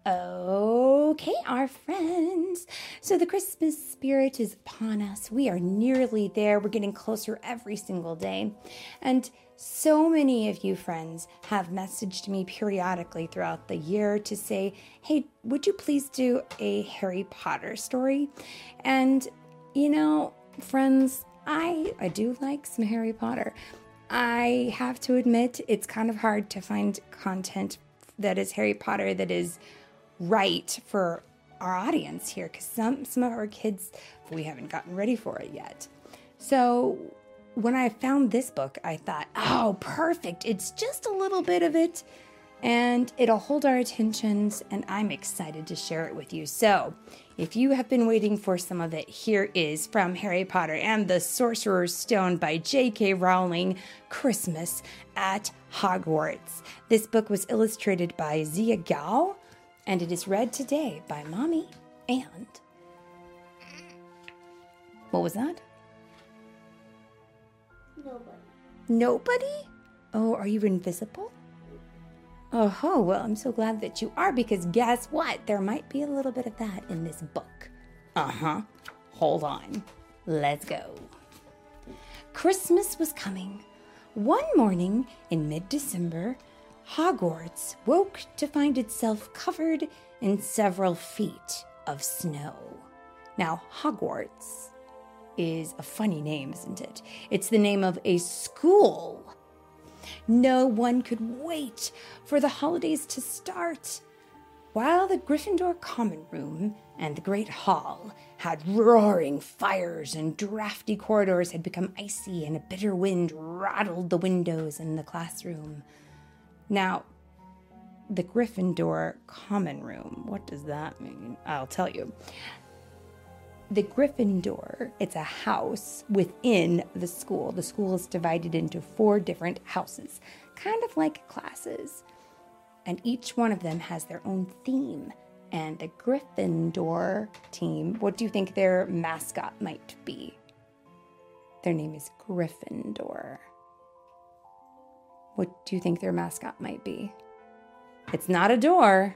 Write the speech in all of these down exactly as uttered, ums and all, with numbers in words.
Okay, our friends. So the Christmas spirit is upon us. We are nearly there. We're getting closer every single day. And so many of you friends have messaged me periodically throughout the year to say, hey, would you please do a Harry Potter story? And, you know, friends, I, I do like some Harry Potter. I have to admit, it's kind of hard to find content that is Harry Potter that is right for our audience here, because some some of our kids, we haven't gotten ready for it yet. So when I found this book, I thought, oh, perfect. It's just a little bit of it, and it'll hold our attentions, and I'm excited to share it with you. So if you have been waiting for some of it, here is from Harry Potter and the Sorcerer's Stone by J K. Rowling, Christmas at Hogwarts. This book was illustrated by Zia Gao, and it is read today by Mommy and... What was that? Nobody. Nobody? Oh, are you invisible? Oh, well, I'm so glad that you are, because guess what? There might be a little bit of that in this book. Uh-huh. Hold on. Let's go. Christmas was coming. One morning in mid-December, Hogwarts woke to find itself covered in several feet of snow. Now, Hogwarts is a funny name, isn't it? It's the name of a school. No one could wait for the holidays to start. While the Gryffindor Common Room and the Great Hall had roaring fires and drafty corridors had become icy and a bitter wind rattled the windows in the classroom. Now, the Gryffindor Common Room, what does that mean? I'll tell you. The Gryffindor, it's a house within the school. The school is divided into four different houses, kind of like classes. And each one of them has their own theme. And the Gryffindor team, what do you think their mascot might be? Their name is Gryffindor. What do you think their mascot might be? It's not a door.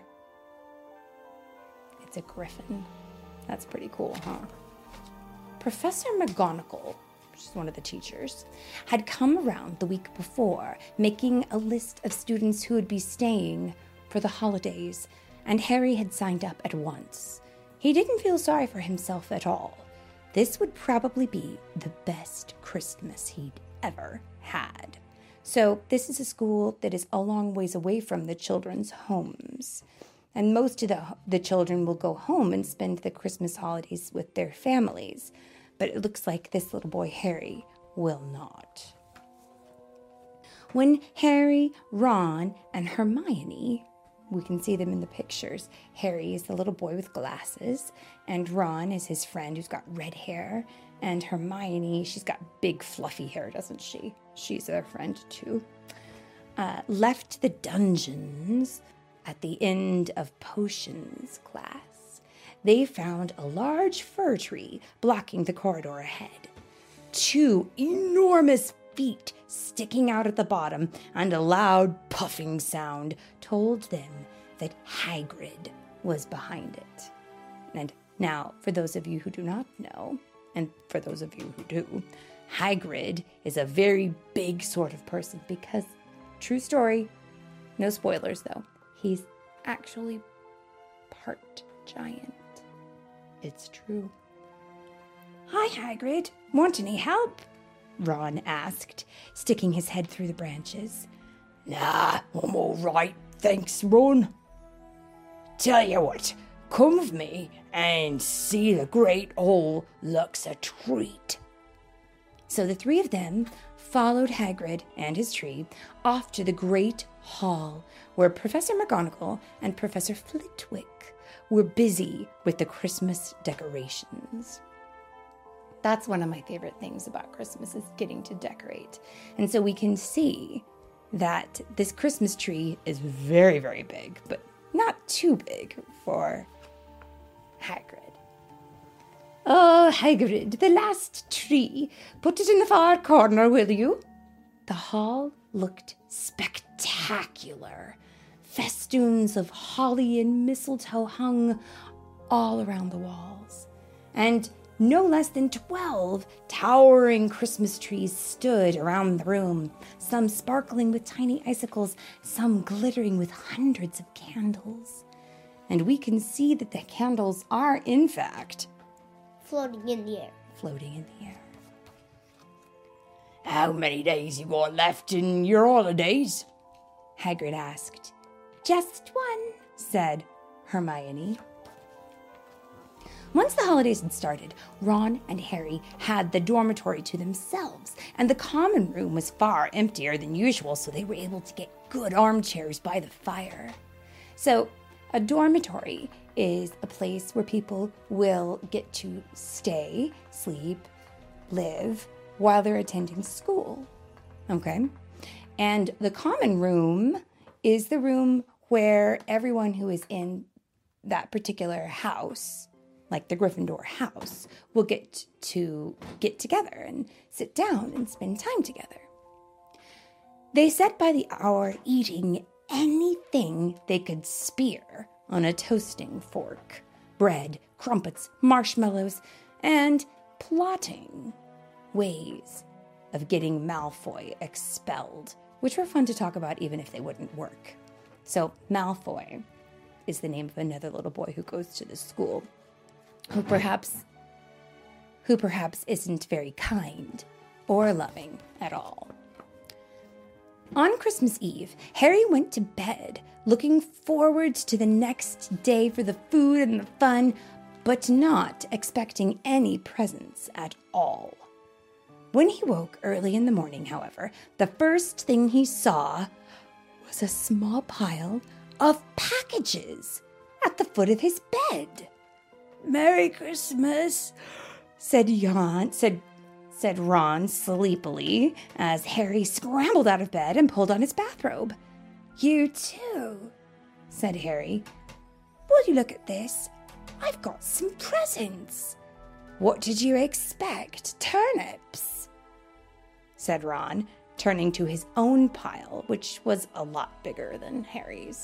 It's a griffin. That's pretty cool, huh? Professor McGonagall, which is one of the teachers, had come around the week before, making a list of students who would be staying for the holidays, and Harry had signed up at once. He didn't feel sorry for himself at all. This would probably be the best Christmas he'd ever had. So this is a school that is a long ways away from the children's homes. And most of the, the children will go home and spend the Christmas holidays with their families. But it looks like this little boy, Harry, will not. When Harry, Ron, and Hermione, we can see them in the pictures. Harry is the little boy with glasses, and Ron is his friend who's got red hair. And Hermione, she's got big fluffy hair, doesn't she? She's their friend too. Uh, left the dungeons at the end of potions class, they found a large fir tree blocking the corridor ahead. Two enormous feet sticking out at the bottom, and a loud puffing sound told them that Hagrid was behind it. And now, for those of you who do not know, and for those of you who do, Hagrid is a very big sort of person because, true story, no spoilers though, he's actually part giant. It's true. Hi, Hagrid. Want any help? Ron asked, sticking his head through the branches. Nah, I'm all right, thanks, Ron. Tell you what, come with me and see the Great Hall looks a treat. So the three of them followed Hagrid and his tree off to the Great Hall, where Professor McGonagall and Professor Flitwick were busy with the Christmas decorations. That's one of my favorite things about Christmas, is getting to decorate. And so we can see that this Christmas tree is very, very big, but not too big for Hagrid. Oh, Hagrid, the last tree. Put it in the far corner, will you? The hall looked spectacular, Festoons of holly and mistletoe hung all around the walls. And no less than twelve towering Christmas trees stood around the room, some sparkling with tiny icicles, some glittering with hundreds of candles. And we can see that the candles are, in fact, floating in the air. Floating in the air. How many days you got left in your holidays? Hagrid asked. Just one, said Hermione. Once the holidays had started, Ron and Harry had the dormitory to themselves, and the common room was far emptier than usual, so they were able to get good armchairs by the fire. So, a dormitory is a place where people will get to stay, sleep, live, while they're attending school. Okay? And the common room is the room where everyone who is in that particular house, like the Gryffindor house, will get to get together and sit down and spend time together. They sat by the hour eating anything they could spear on a toasting fork, bread, crumpets, marshmallows, and plotting ways of getting Malfoy expelled, which were fun to talk about even if they wouldn't work. So Malfoy is the name of another little boy who goes to this school, who perhaps, who perhaps isn't very kind or loving at all. On Christmas Eve, Harry went to bed, looking forward to the next day for the food and the fun, but not expecting any presents at all. When he woke early in the morning, however, the first thing he saw was a small pile of packages at the foot of his bed. Merry Christmas, said Jan, said, said Ron sleepily as Harry scrambled out of bed and pulled on his bathrobe. You too, said Harry. Will you look at this? I've got some presents. What did you expect? Turnips? Said Ron, turning to his own pile, which was a lot bigger than Harry's.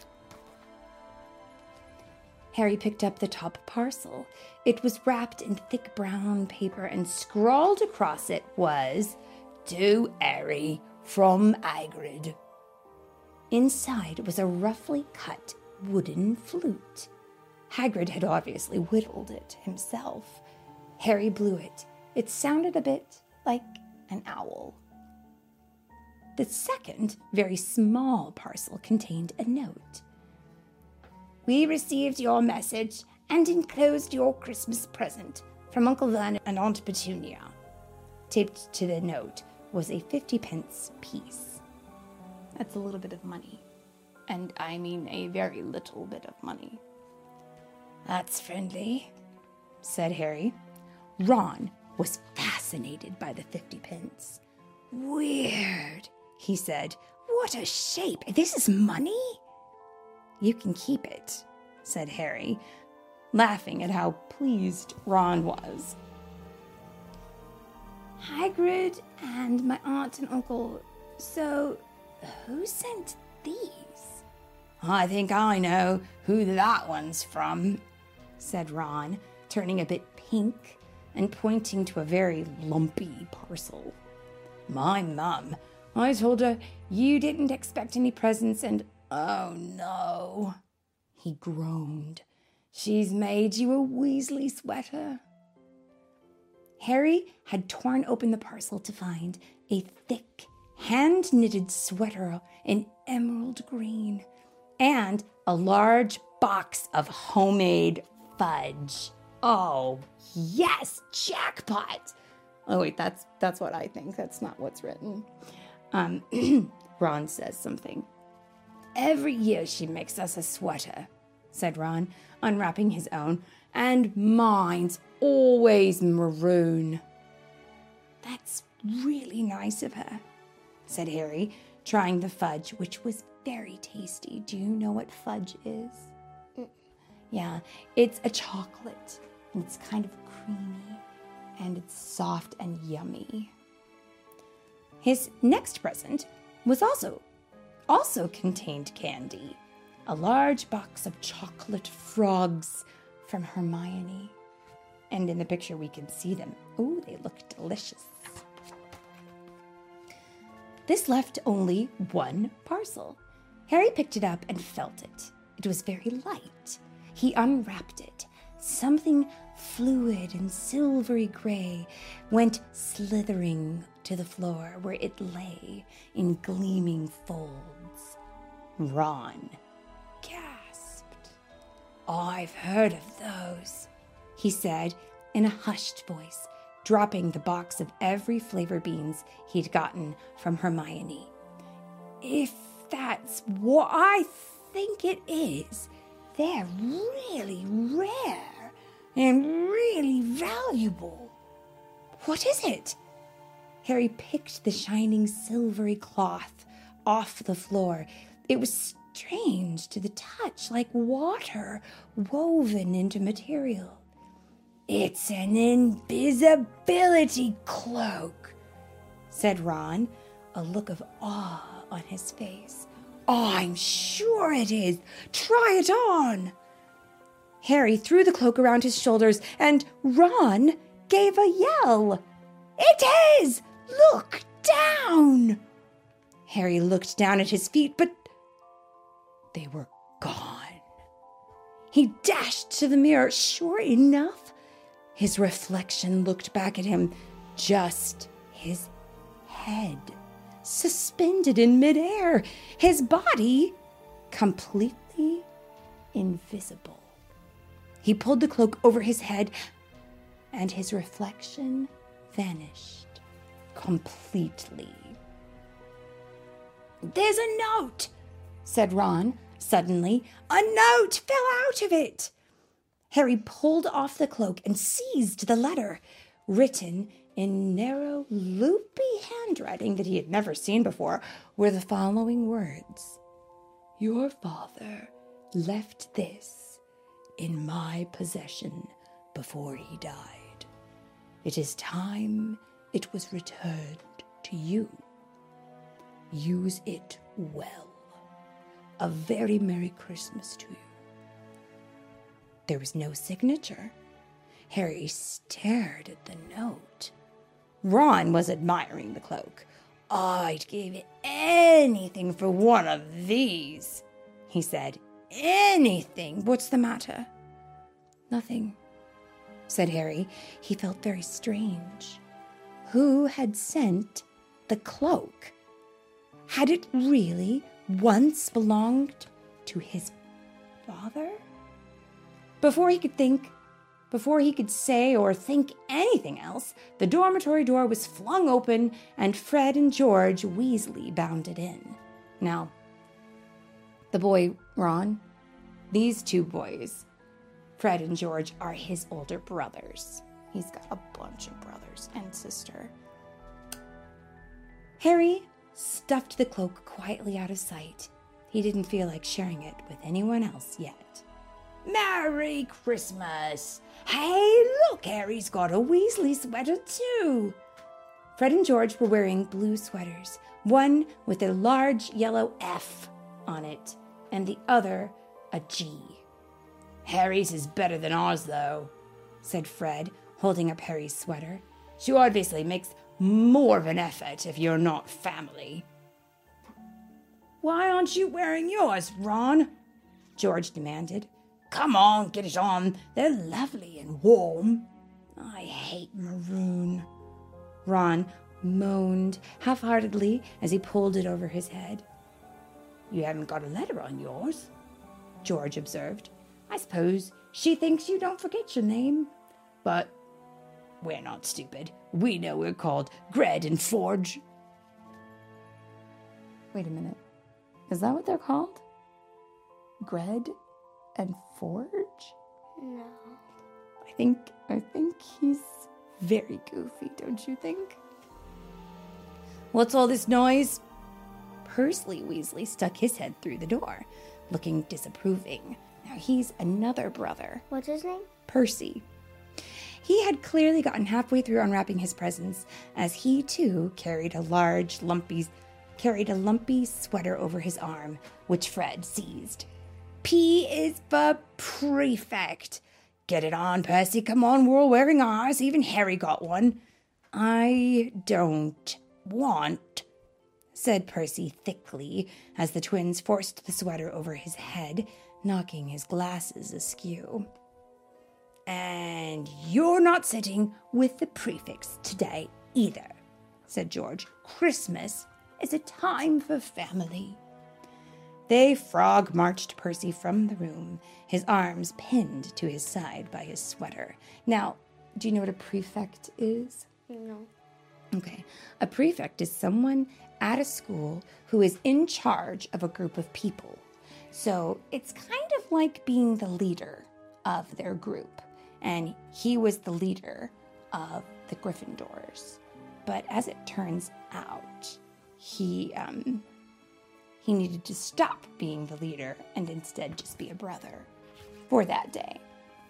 Harry picked up the top parcel. It was wrapped in thick brown paper, and scrawled across it was, To Harry from Hagrid. Inside was a roughly cut wooden flute. Hagrid had obviously whittled it himself. Harry blew it. It sounded a bit like an owl. The second, very small parcel contained a note. We received your message and enclosed your Christmas present from Uncle Vernon and Aunt Petunia. Taped to the note was a fifty pence piece. That's a little bit of money. And I mean a very little bit of money. That's friendly, said Harry. Ron was fascinated by the fifty pence. Weird, he said. What a shape. This is money? You can keep it, said Harry, laughing at how pleased Ron was. Hagrid and my aunt and uncle. So, who sent these? I think I know who that one's from, said Ron, turning a bit pink and pointing to a very lumpy parcel. My mum. I told her you didn't expect any presents and, oh no, he groaned. She's made you a Weasley sweater. Harry had torn open the parcel to find a thick, hand-knitted sweater in emerald green and a large box of homemade fudge. Oh, yes, jackpot! Oh, wait, that's that's what I think. That's not what's written. Um, Ron says something. Every year she makes us a sweater, said Ron, unwrapping his own, and mine's always maroon. That's really nice of her, said Harry, trying the fudge, which was very tasty. Do you know what fudge is? Mm. Yeah, it's a chocolate, and it's kind of creamy, and it's soft and yummy. His next present was also also contained candy, a large box of chocolate frogs from Hermione. And in the picture we can see them. Oh, they look delicious. This left only one parcel. Harry picked it up and felt it. It was very light. He unwrapped it. Something fluid and silvery gray went slithering to the floor where it lay in gleaming folds. Ron gasped. "I've heard of those," he said in a hushed voice, dropping the box of every flavor beans he'd gotten from Hermione. "If that's what I think it is, they're really rare and really valuable." "What is it?" Harry picked the shining silvery cloth off the floor. It was strange to the touch, like water woven into material. "It's an invisibility cloak," said Ron, a look of awe on his face. "I'm sure it is. Try it on." Harry threw the cloak around his shoulders, and Ron gave a yell. "It is! Look down!" Harry looked down at his feet, but they were gone. He dashed to the mirror. Sure enough, his reflection looked back at him, just his head, suspended in midair, his body completely invisible. He pulled the cloak over his head, and his reflection vanished completely. "There's a note," said Ron suddenly. "A note fell out of it." Harry pulled off the cloak and seized the letter, written in narrow, loopy handwriting that he had never seen before, were the following words: "Your father left this in my possession before he died. It is time it was returned to you. Use it well. A very Merry Christmas to you." There was no signature. Harry stared at the note. Ron was admiring the cloak. "I'd give anything for one of these," he said. "Anything. What's the matter?" "Nothing," said Harry. He felt very strange. Who had sent the cloak? Had it really once belonged to his father? Before he could think, before he could say or think anything else, the dormitory door was flung open and Fred and George Weasley bounded in. Now, the boy, Ron, these two boys, Fred and George, are his older brothers. He's got a bunch of brothers and sister. Harry stuffed the cloak quietly out of sight. He didn't feel like sharing it with anyone else yet. "Merry Christmas! Hey, look, Harry's got a Weasley sweater too!" Fred and George were wearing blue sweaters, one with a large yellow F on it, and the other a G. "Harry's is better than ours, though," said Fred, holding up Harry's sweater. "She obviously makes more of an effort if you're not family." "Why aren't you wearing yours, Ron?" George demanded. "Come on, get it on. They're lovely and warm." "I hate maroon," Ron moaned half-heartedly as he pulled it over his head. "You haven't got a letter on yours," George observed. "I suppose she thinks you don't forget your name. But we're not stupid. We know we're called Gred and Forge." Wait a minute. Is that what they're called? Gred and Forge? No. I think I think he's very goofy, don't you think? "What's all this noise?" Percy Weasley stuck his head through the door, looking disapproving. Now he's another brother. What's his name? Percy. He had clearly gotten halfway through unwrapping his presents, as he too carried a large, lumpy carried a lumpy sweater over his arm, which Fred seized. P is for prefect. Get it on, Percy. Come on, we're all wearing ours. Even Harry got one. I don't want, said Percy thickly, as the twins forced the sweater over his head, knocking his glasses askew. And you're not sitting with the prefects today either, said George. Christmas is a time for family. They frog-marched Percy from the room, his arms pinned to his side by his sweater. Now, do you know what a prefect is? No. Okay. A prefect is someone at a school who is in charge of a group of people. So it's kind of like being the leader of their group. And he was the leader of the Gryffindors. But as it turns out, he um, he needed to stop being the leader and instead just be a brother for that day.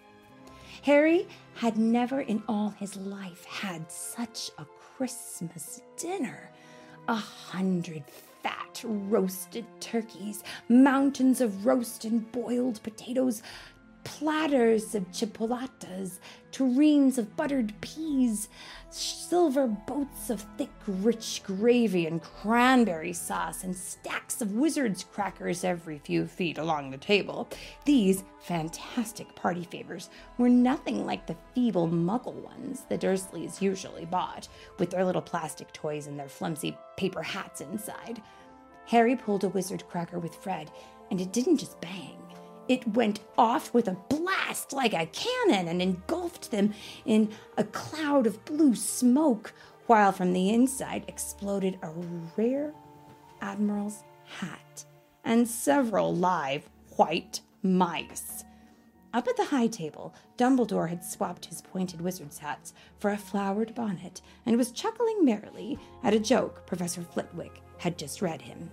Harry had never in all his life had such a Christmas dinner. A hundred fat roasted turkeys, mountains of roast and boiled potatoes, platters of chipolatas, tureens of buttered peas, silver boats of thick, rich gravy and cranberry sauce, and stacks of wizard's crackers every few feet along the table. These fantastic party favors were nothing like the feeble muggle ones the Dursleys usually bought, with their little plastic toys and their flimsy paper hats inside. Harry pulled a wizard cracker with Fred, and it didn't just bang. It went off with a blast like a cannon and engulfed them in a cloud of blue smoke, while from the inside exploded a rare admiral's hat and several live white mice. Up at the high table, Dumbledore had swapped his pointed wizard's hats for a flowered bonnet and was chuckling merrily at a joke Professor Flitwick had just read him.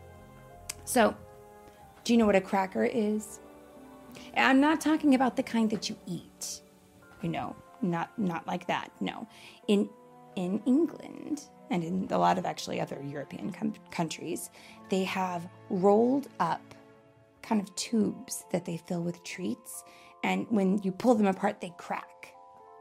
So, do you know what a cracker is? I'm not talking about the kind that you eat. You know, not not like that. No. In in England and in a lot of actually other European com- countries, they have rolled up kind of tubes that they fill with treats, and when you pull them apart, they crack.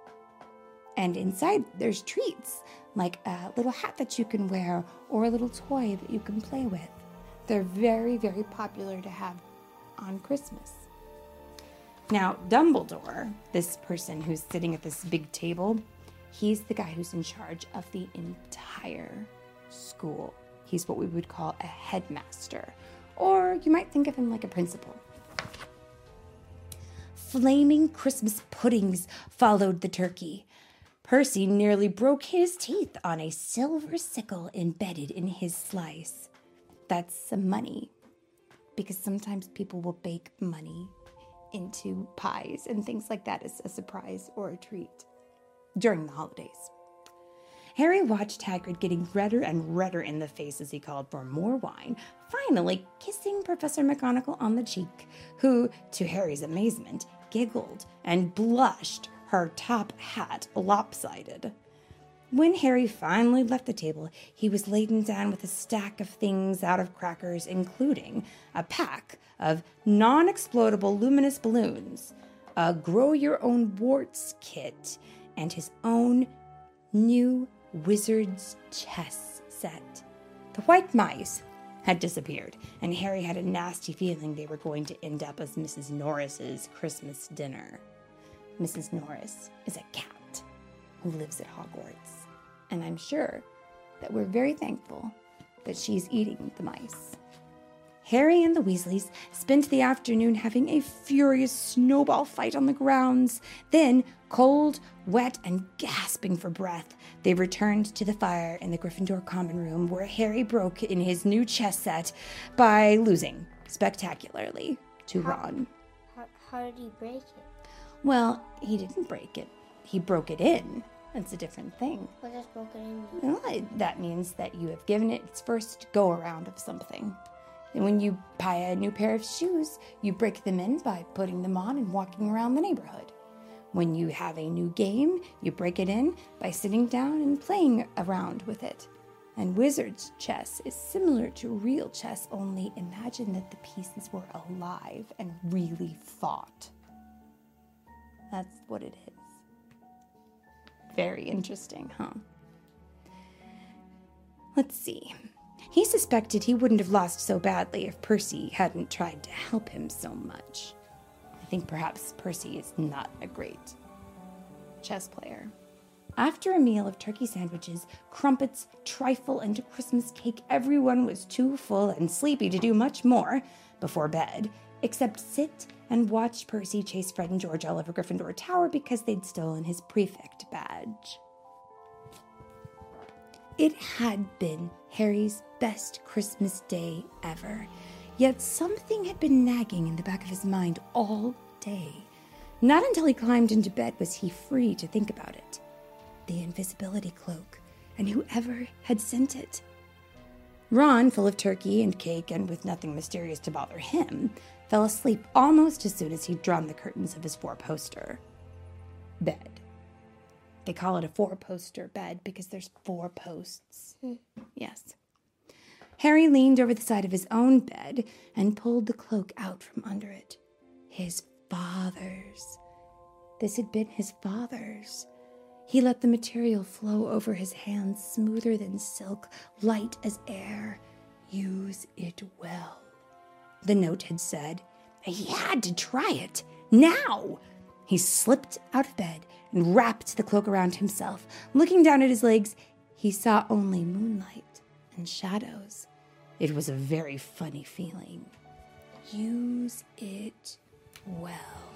And inside there's treats, like a little hat that you can wear or a little toy that you can play with. They're very, very popular to have on Christmas. Now, Dumbledore, this person who's sitting at this big table, he's the guy who's in charge of the entire school. He's what we would call a headmaster, or you might think of him like a principal. Flaming Christmas puddings followed the turkey. Percy nearly broke his teeth on a silver sickle embedded in his slice. That's some money, because sometimes people will bake money into pies and things like that as a surprise or a treat during the holidays. Harry watched Hagrid getting redder and redder in the face as he called for more wine, finally kissing Professor McGonagall on the cheek, who, to Harry's amazement, giggled and blushed, her top hat lopsided. When Harry finally left the table, he was laden down with a stack of things out of crackers, including a pack of non-explodable luminous balloons, a grow-your-own-warts kit, and his own new wizard's chess set. The white mice had disappeared, and Harry had a nasty feeling they were going to end up as Missus Norris's Christmas dinner. Missus Norris is a cat who lives at Hogwarts. And I'm sure that we're very thankful that she's eating the mice. Harry and the Weasleys spent the afternoon having a furious snowball fight on the grounds. Then, cold, wet, and gasping for breath, they returned to the fire in the Gryffindor common room, where Harry broke in his new chess set by losing spectacularly to how, Ron. How, how did he break it? Well, he didn't break it. He broke it in. That's a different thing. What does broken in mean? Well, it, that means that you have given it its first go-around of something. And when you buy a new pair of shoes, you break them in by putting them on and walking around the neighborhood. When you have a new game, you break it in by sitting down and playing around with it. And wizard's chess is similar to real chess, only imagine that the pieces were alive and really fought. That's what it is. Very interesting, huh? Let's see. He suspected he wouldn't have lost so badly if Percy hadn't tried to help him so much. I think perhaps Percy is not a great chess player. After a meal of turkey sandwiches, crumpets, trifle, and a Christmas cake, everyone was too full and sleepy to do much more before bed, except sit and watch Percy chase Fred and George all over Gryffindor Tower because they'd stolen his prefect badge. It had been Harry's best Christmas day ever, yet something had been nagging in the back of his mind all day. Not until he climbed into bed was he free to think about it. The invisibility cloak, and whoever had sent it. Ron, full of turkey and cake and with nothing mysterious to bother him, fell asleep almost as soon as he'd drawn the curtains of his four-poster bed. They call it a four-poster bed because there's four posts. Yes. Harry leaned over the side of his own bed and pulled the cloak out from under it. His father's. This had been his father's. He let the material flow over his hands, smoother than silk, light as air. Use it well, the note had said. He had to try it. Now! He slipped out of bed and wrapped the cloak around himself. Looking down at his legs, he saw only moonlight and shadows. It was a very funny feeling. Use it well.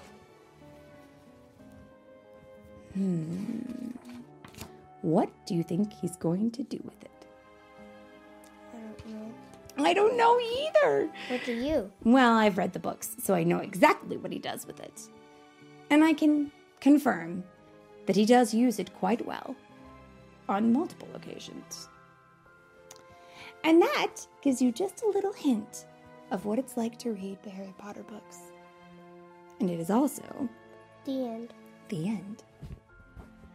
Hmm. What do you think he's going to do with it? I don't know. I don't know either. What do you? Well, I've read the books, so I know exactly what he does with it. And I can confirm that he does use it quite well on multiple occasions. And that gives you just a little hint of what it's like to read the Harry Potter books. And it is also The end. the end.